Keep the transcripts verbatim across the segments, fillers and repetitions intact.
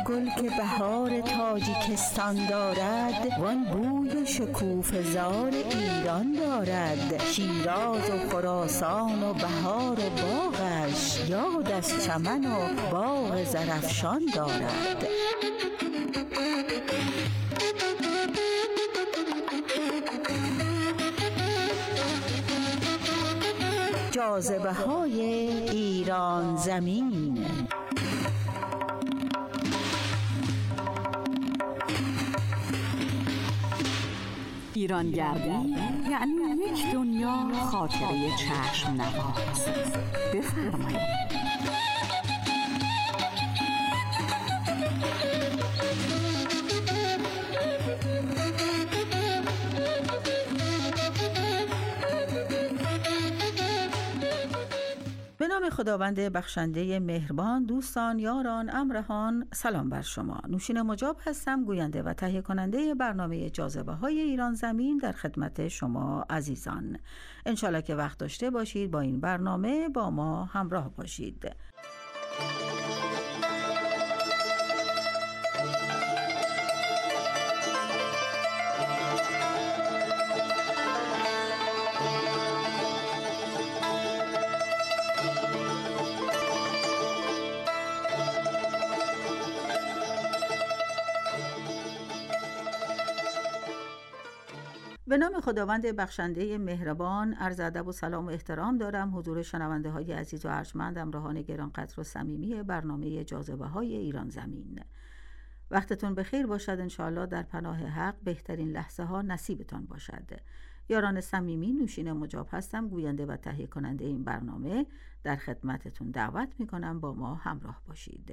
گل که بهار تاجیکستان دارد، وان بوی و شکوفه زار ایران دارد. شیراز و خراسان و بهار و باغش، یاد از چمن و باغ زرافشان دارد. جاذبه های ایران زمین. ایرانگردی یعنی یک دنیا خاطره چشم نواز. بفرمایید. به نام خداوند بخشنده مهربان. دوستان، یاران، همراهان، سلام بر شما. نوشین مجاب هستم، گوینده و تهیه کننده برنامه جاذبه های ایران زمین در خدمت شما عزیزان. انشالله که وقت داشته باشید با این برنامه با ما همراه باشید. به نام خداوند بخشنده مهربان، عرض ادب و سلام و احترام دارم حضور شنونده های عزیز و ارجمند، همراهان گرانقدر و صمیمی برنامه جاذبه های ایران زمین. وقتتون بخیر باشد. انشاءالله در پناه حق بهترین لحظه ها نصیبتان باشد. یاران صمیمی، نوشین مجاب هستم، گوینده و تهیه کننده این برنامه. در خدمتتون دعوت میکنم با ما همراه باشید.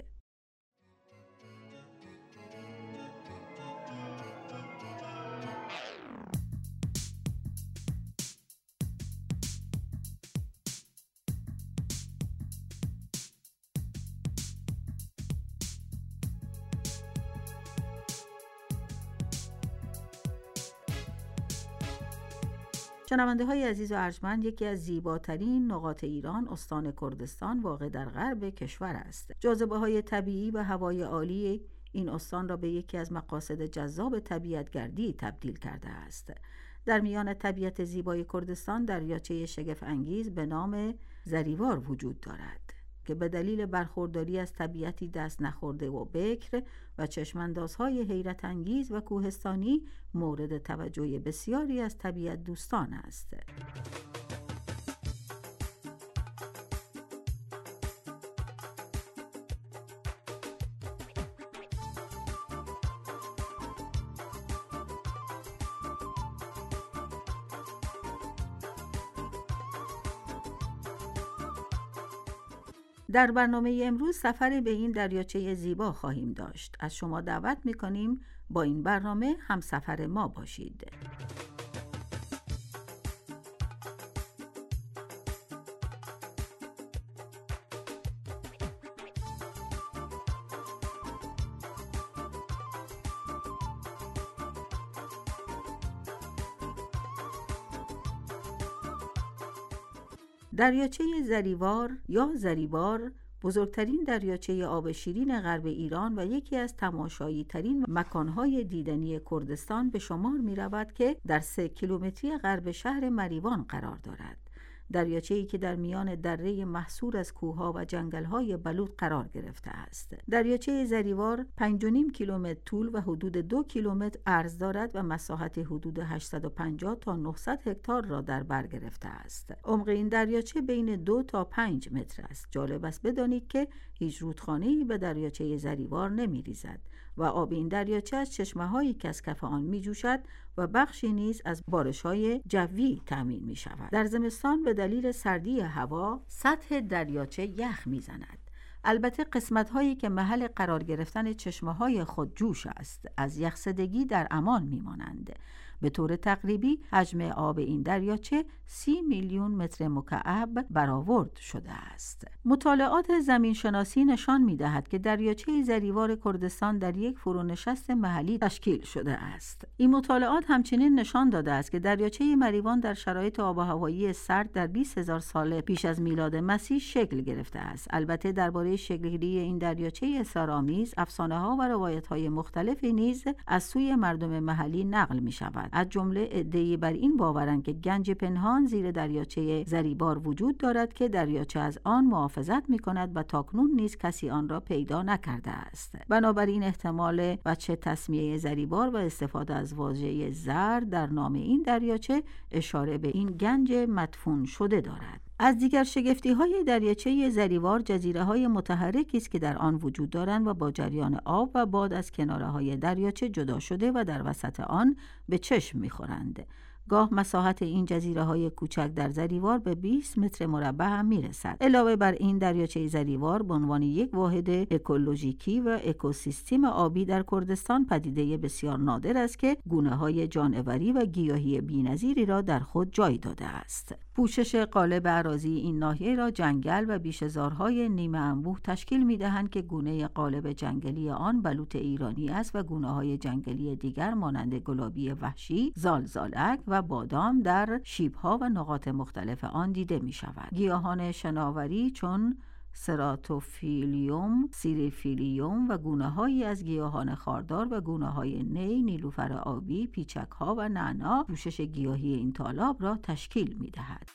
شنونده های عزیز و ارجمند، یکی از زیباترین نقاط ایران استان کردستان واقع در غرب کشور است. جاذبه های طبیعی و هوای عالی این استان را به یکی از مقاصد جذاب طبیعتگردی تبدیل کرده است. در میان طبیعت زیبای کردستان دریاچه شگفت انگیز به نام زریوار وجود دارد که به دلیل برخورداری از طبیعتی دست نخورده و بکر و چشماندازهای حیرت انگیز و کوهستانی مورد توجه بسیاری از طبیعت دوستان است. در برنامه امروز سفر به این دریاچه زیبا خواهیم داشت. از شما دعوت می‌کنیم با این برنامه همسفر ما باشید. دریاچه زریوار یا زریبار بزرگترین دریاچه آب شیرین غرب ایران و یکی از تماشایی ترین مکانهای دیدنی کردستان به شمار می رود که در سه کیلومتری غرب شهر مریوان قرار دارد. دریاچه‌ای که در میان دره محصور از کوه‌ها و جنگل‌های بلوط قرار گرفته است. دریاچه زریوار پنج و نیم کیلومتر طول و حدود دو کیلومتر عرض دارد و مساحت حدود هشتصد و پنجاه تا نهصد هکتار را در بر گرفته است. عمق این دریاچه بین دو تا پنج متر است. جالب است بدانید که هیچ رودخانه‌ای به دریاچه زریوار نمی‌ریزد و آب این دریاچه از چشمه‌هایی که از کف آن می‌جوشد و بخشی نیز از بارش‌های جوی تامین می‌شود. در زمستان به دلیل سردی هوا سطح دریاچه یخ می‌زند. البته قسمت‌هایی که محل قرار گرفتن چشمه‌های خود جوش است از یخزدگی در امان می‌مانند به طور تقریبی حجم آب این دریاچه سی میلیون متر مکعب برآورد شده است. مطالعات زمینشناسی نشان می‌دهد که دریاچه زریوار کردستان در یک فرونشست محلی تشکیل شده است. این مطالعات همچنین نشان داده است که دریاچه مریوان در شرایط آب و هوایی سرد در بیست هزار سال پیش از میلاد مسیح شکل گرفته است. البته درباره شکل‌گیری این دریاچه اسرارآمیز افسانه‌ها و روایت‌های مختلفی نیز از سوی مردم محلی نقل می‌شود. از جمله ادعای بر این باورند که گنج پنهان زیر دریاچه زریوار وجود دارد که دریاچه از آن محافظت می‌کند و تاکنون نیز کسی آن را پیدا نکرده است. بنابراین احتمال وجه تسمیه زریوار و استفاده از واژه زر در نام این دریاچه اشاره به این گنج مدفون شده دارد. از دیگر شگفتی‌های دریاچه زریوار جزیره‌های متحرکی است که در آن وجود دارند و با جریان آب و باد از کناره‌های دریاچه جدا شده و در وسط آن به چشم می‌خورند. گاه مساحت این جزیره‌های کوچک در زریوار به بیست متر مربع هم میرسد. علاوه بر این دریاچه زریوار به عنوان یک واحد اکولوژیکی و اکوسیستم آبی در کردستان پدیده بسیار نادر است که گونه‌های جانوری و گیاهی بی‌نظیری را در خود جای داده است. پوشش غالب اراضی این ناحیه را جنگل و بیشه‌زارهای نیمه انبوه تشکیل می‌دهند که گونه غالب جنگلی آن بلوط ایرانی است و گونه‌های جنگلی دیگر مانند گلابی وحشی، زالزالک و بادام در شیب‌ها و نقاط مختلف آن دیده می‌شود. گیاهان شناوری چون سراتوفیلیوم، سیریفیلیوم و گونه‌هایی از گیاهان خاردار و گونه‌های نی، نیلوفر آبی، پیچک‌ها و نعنا پوشش گیاهی این تالاب را تشکیل می‌دهد.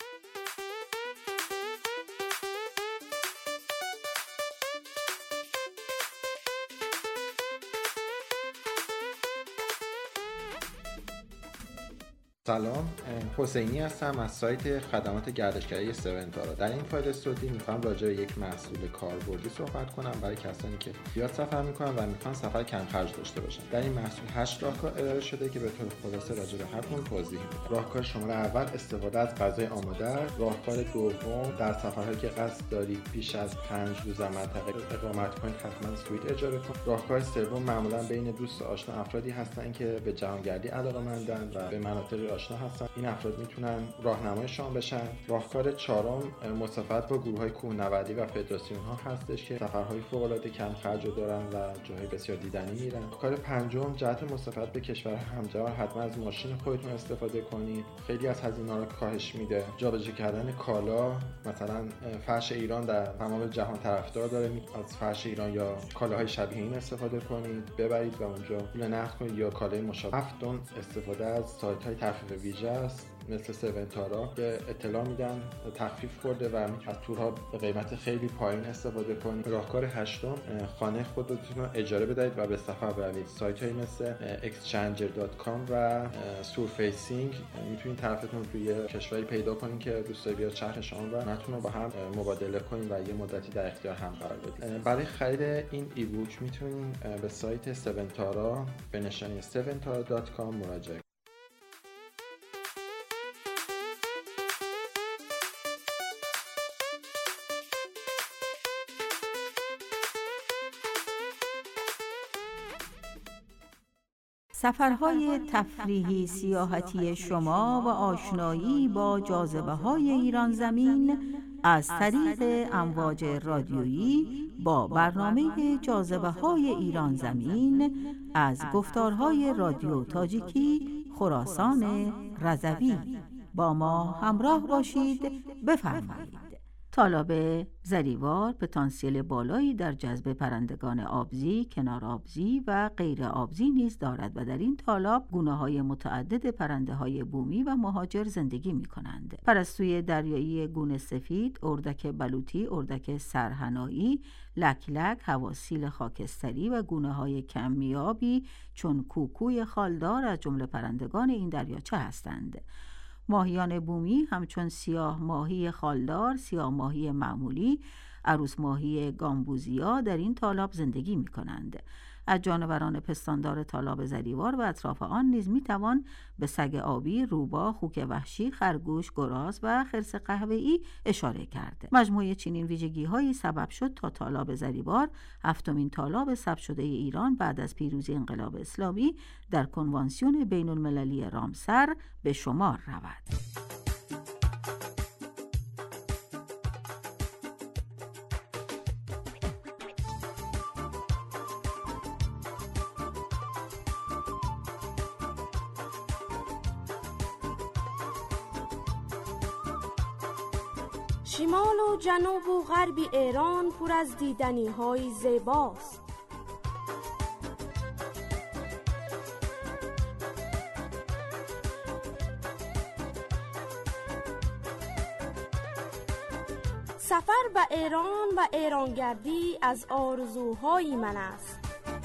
سلام، حسینی هستم از سایت خدمات گردشگری سونتارا. در این فایل صوتی میخوام راجع به یک محصول کاربردی صحبت کنم برای کسانی که زیاد سفر میکنن و میخوان سفر کم خرج داشته باشن. در این محصول هشت راهکار ارائه شده که به طور خلاصه راجع به هر کدوم توضیح میدم. راهکار شماره اول استفاده از غذای آماده. راهکار دوم در سفرهایی که قصد دارید بیش از پنج روز در منطقه اقامت کنید حتما سویت اجاره کنید. راهکار سوم معمولا بین دوست و آشنا افرادی هستن که به جهانگردی علاقه‌مندن و به مناطق آشنا هستن. این افراد میتونن راهنمای شما بشن. راهکار چهارم مسافرت با گروه‌های کوهنوردی و فدراسیون ها هستش که سفرهای فوق‌العاده کم خرج دارن و جاهای بسیار دیدنی میرن. راهکار پنجم جهت مسافرت به کشور همجوار حتما از ماشین خودتون استفاده کنید. خیلی از هزینه‌ها رو کاهش میده. جابجا کردن کالا، مثلا فرش ایران در تمام جهان طرفدار داره، از فرش ایران یا کالاهای شبیه این استفاده کنید، ببرید و اونجا پول نقد کنید یا کالای مشابه. هفتم استفاده از سایت‌های تخفیف ویژه است مثل سونتارا که اطلاع میدن تخفیف خورده و از تورها به قیمت خیلی پایین استفاده کنید. راهکار هشتم خانه خودتون رو اجاره بدهید و به سفر بروید. سایت‌هایی مثل اکسچنجر دات کام و سورفیسینگ میتونید طرفتون روی کشوری پیدا کنید که دوست دارید بیاد شهر شما و نتونه با هم مبادله کنید و یه مدتی در اختیار هم قرار بدید. برای خرید این ای بوک میتونید به سایت سونتارا به نشانی سونتارا دات کام مراجعه سفرهای تفریحی سیاحتی شما و آشنایی با جاذبه‌های ایران زمین از طریق امواج رادیویی با برنامه جاذبه‌های ایران زمین از گفتارهای رادیو تاجیکی خراسان رضوی. با ما همراه باشید. بفرمایید. تالاب زریوار پتانسیل بالایی در جذب پرندگان آبزی، کنار آبزی و غیر آبزی نیز دارد و در این تالاب گونه‌های متعدد پرنده‌های بومی و مهاجر زندگی می‌کنند. پرستوی دریایی گونه سفید، اردک بلوطی، اردک سرحنایی، لکلک، حواسیل خاکستری و گونه‌های کمیابی چون کوکوی خالدار از جمله پرندگان این دریاچه هستند. ماهیان بومی همچون سیاه ماهی خالدار، سیاه ماهی معمولی، عروس ماهی گامبوزیا در این تالاب زندگی می کنند. از جانوران پستاندار تالاب زریوار و اطراف آن نیز میتوان به سگ آبی، روباه، خوک وحشی، خرگوش، گراز و خرس قهوه‌ای اشاره کرد. مجموعه چنین ویژگی‌هایی سبب شد تا تالاب زریوار، هفتمین تالاب ثبت شده ایران بعد از پیروزی انقلاب اسلامی در کنوانسیون بین‌المللی رامسر به شمار رود. شمال و جنوب و غرب ایران پر از دیدنی های زیباست. سفر به ایران و ایرانگردی از آرزوهای من است.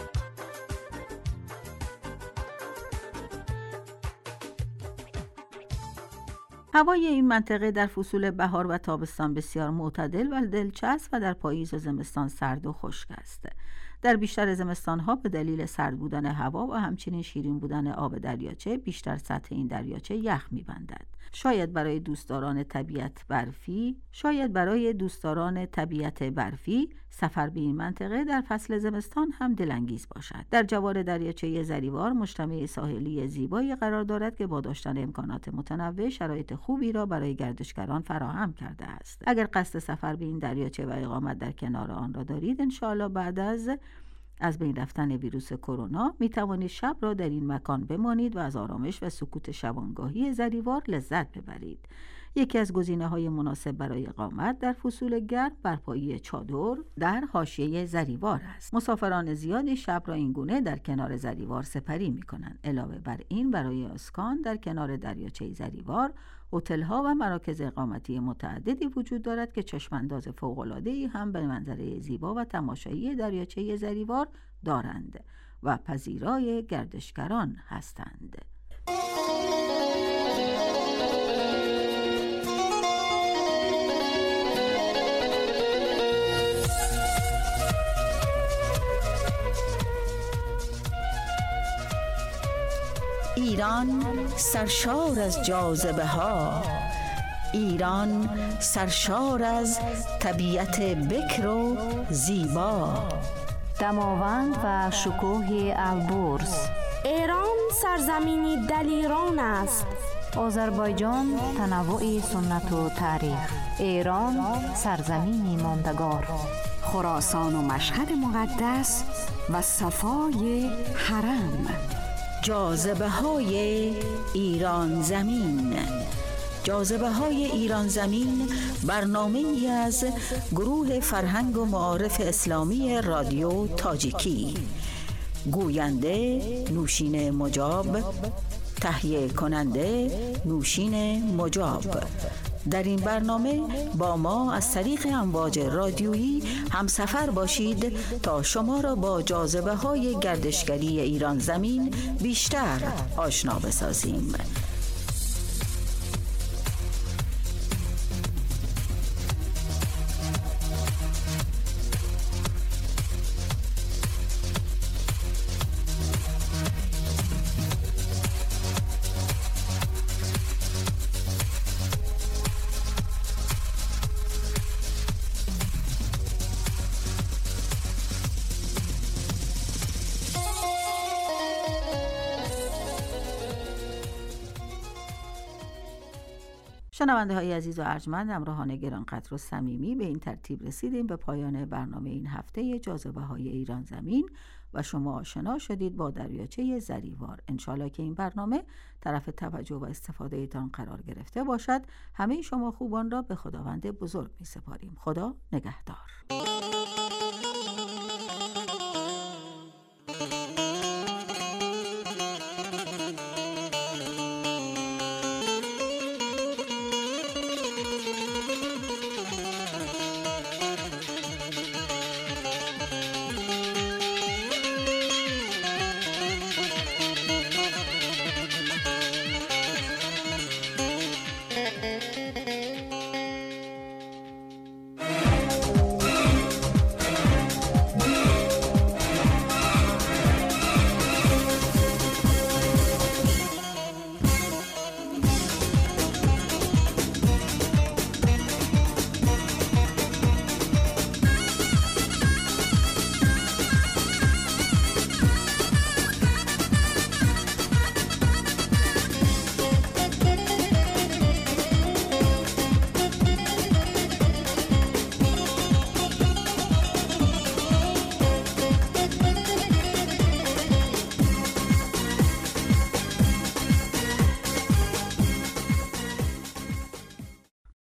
هوای این منطقه در فصول بهار و تابستان بسیار معتدل و دلچسب و در پاییز و زمستان سرد و خشک است. در بیشتر زمستان‌ها به دلیل سرد بودن هوا و همچنین شیرین بودن آب دریاچه بیشتر سطح این دریاچه یخ می‌بندد. شاید برای دوستداران طبیعت برفی، شاید برای دوستداران طبیعت برفی سفر به این منطقه در فصل زمستان هم دلانگیز باشد. در جوار دریاچه زریوار مجتمع ساحلی زیبایی قرار دارد که با داشتن امکانات متنوع شرایط خوبی را برای گردشگران فراهم کرده است. اگر قصد سفر به این دریاچه و اقامت در کنار آن را دارید، انشاءالله بعد از از بین رفتن ویروس کرونا می توانید شب را در این مکان بمانید و از آرامش و سکوت شبانگاهی زریوار لذت ببرید. یکی از گزینه‌های مناسب برای اقامت در فصول گرم برپایی چادر در حاشیه زریوار است. مسافران زیادی شب را این گونه در کنار زریوار سپری می‌کنند. علاوه بر این برای اسکان در کنار دریاچه زریوار هتل‌ها و مراکز اقامتی متعددی وجود دارد که چشم‌انداز فوق‌العاده‌ای هم به منظره زیبا و تماشایی دریاچه زریوار دارند و پذیرای گردشگران هستند. ایران سرشار از جاذبه ها، ایران سرشار از طبیعت بکر و زیبا، دماوند و شکوه البرز. ایران سرزمینی دلیران است. آذربایجان تنوع سنت و تاریخ. ایران سرزمینی ماندگار. خراسان و مشهد مقدس و صفای حرم. جاذبه های ایران زمین. جاذبه های ایران زمین برنامه‌ای از گروه فرهنگ و معارف اسلامی رادیو تاجیکی. گوینده نوشین مجاب، تهیه کننده نوشین مجاب. در این برنامه با ما از طریق امواج رادیویی همسفر باشید تا شما را با جاذبه های گردشگری ایران زمین بیشتر آشنا بسازیم. شنونده های عزیز و ارجمند، همراهان گرانقدر و صمیمی، به این ترتیب رسیدیم به پایان برنامه این هفته جاذبه های ایران زمین و شما آشنا شدید با دریاچه زریوار. انشالله که این برنامه طرف توجه و استفاده ایتان قرار گرفته باشد. همه شما خوبان را به خداوند بزرگ می سپاریم. خدا نگهدار.